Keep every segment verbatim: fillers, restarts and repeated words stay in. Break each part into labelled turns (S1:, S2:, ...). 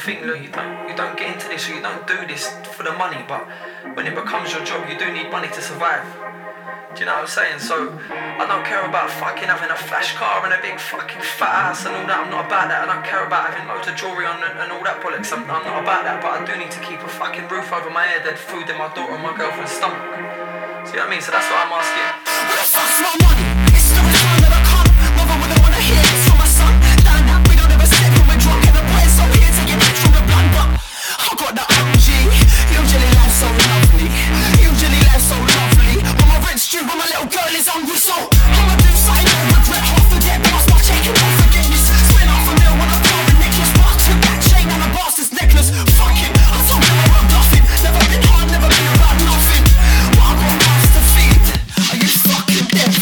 S1: think, look, you don't, you don't get into this or you don't do this for the money, but when it becomes your job, you do need money to survive. Do you know what I'm saying? So I don't care about fucking having a flash car and a big fucking fat ass and all that. I'm not about that. I don't care about having loads of jewellery on and, and all that bollocks. I'm, I'm not about that. But I do need to keep a fucking roof over my head and food in my daughter and my girlfriend's stomach. See what I mean? So that's what I'm asking.
S2: Where the fuck's my money? It's the return that I come. Mother wouldn't wanna hear this from my son. Learn that we don't ever sit when we're drunk and the boys so here to get rich from the blunt. But I got the O G. Usually life's so lovely. Usually life's so lovely. When my rent's due, when my little girl is hungry, so I'ma do something no regret. Half to get past my check and don't forget this. Spend half a mil when I throw a necklace. But I took that chain on a bastard's necklace. Fuck it, I told them I was bluffing. Never been hard, never been about nothing. But I got mouths to feed. Are you fucking deaf?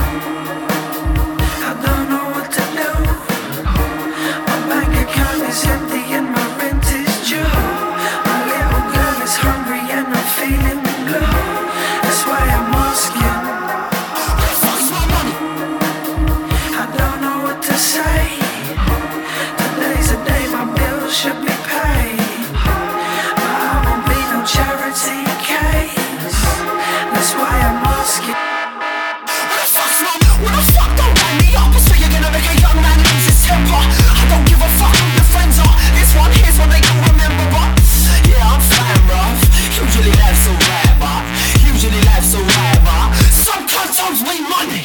S3: I don't know what to do. My bank account is empty and my rent is due. My little girl is hungry and I'm feeling blue. That's why I'm asking.
S2: Where the fuck's my money?
S3: I don't know what to say. Today's the day my bills should be paid. But I won't be no charity case. That's why I'm asking.
S2: Where the fuck's my money? When the fuck don't line me up, so you're gonna make a young man lose his temper. I don't give a fuck who your friends are. This one here's one they don't remember, but yeah, I'm fine, bruv. Usually life's alright, but usually life's alright, but some cunts owes me money.